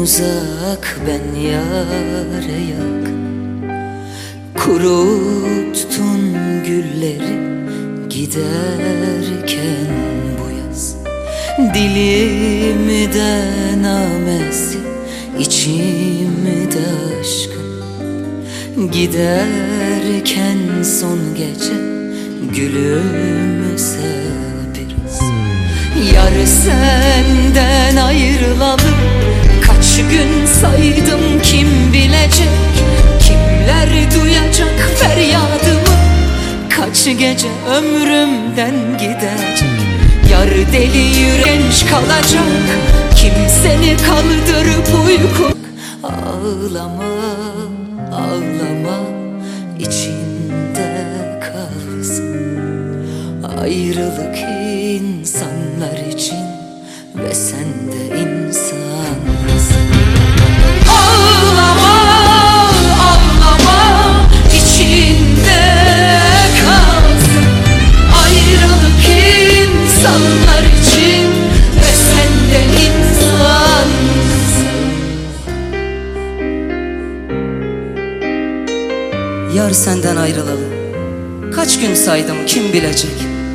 uzak, ben yâre yakın. Kuruttun gülleri giderken bu yaz. Dilimde namesi, içimde aşkın. Giderken son gece gülümse biraz. Yar senden ayrılalı kaç gün saydım, kim bilecek? Kimler duyacak feryadımı? Kaç gece ömrümden gidecek? Yar deli yüreğinç kalacak. Kim seni kaldırıp uyku? Ağlama, ağlama, içinde kalsın. Ayrılık insanlar için ve sen de insansın. Ağlama, ağlama, içinde kalsın. Ayrılık insanlar için ve sen de insansın. Yar senden ayrılalı kaç gün saydım, kim bilecek?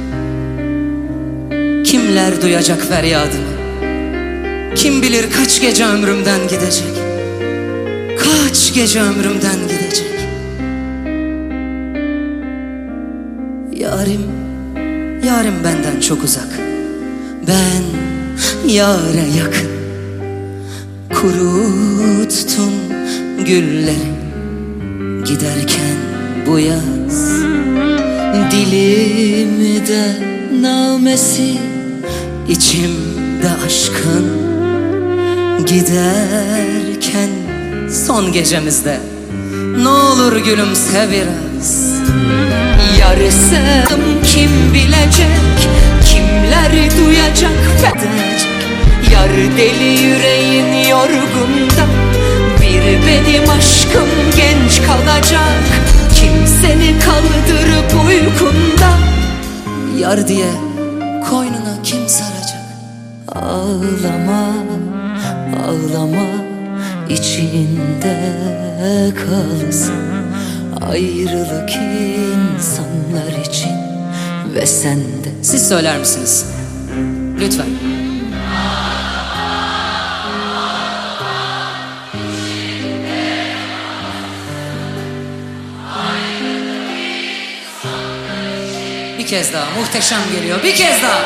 Kimler duyacak feryadımı? Kim bilir kaç gece ömrümden gidecek? Kaç gece ömrümden gidecek? Yarim, yarim benden çok uzak. Ben yâre yakın. Kuruttun gülleri giderken bu yaz. Dilimde namesi, içimde aşkın. Giderken son gecemizde ne olur gülümse biraz. Yar sevdim, kim bilecek? Kimler duyacak fedecek? Yar deli yüreğin yorgunda, bir benim aşkım genç kalacak. Kim seni kaldırıp uykunda? Yar diye koynuna kim saracak? Ağlama, ağlama, içinde kalsın. Ayrılık insanlar için ve sen de. Siz söyler misiniz? Lütfen. Bir kez daha, muhteşem geliyor. Bir kez daha.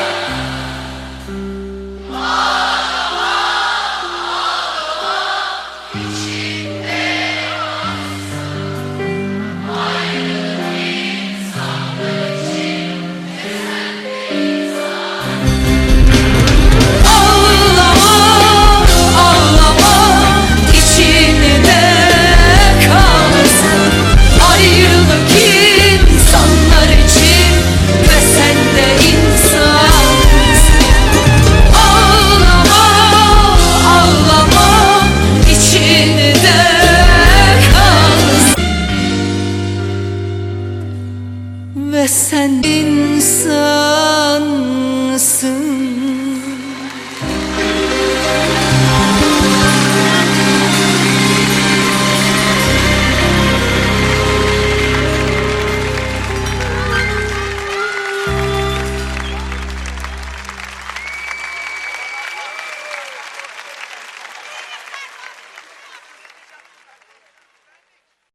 Ve sen insansın.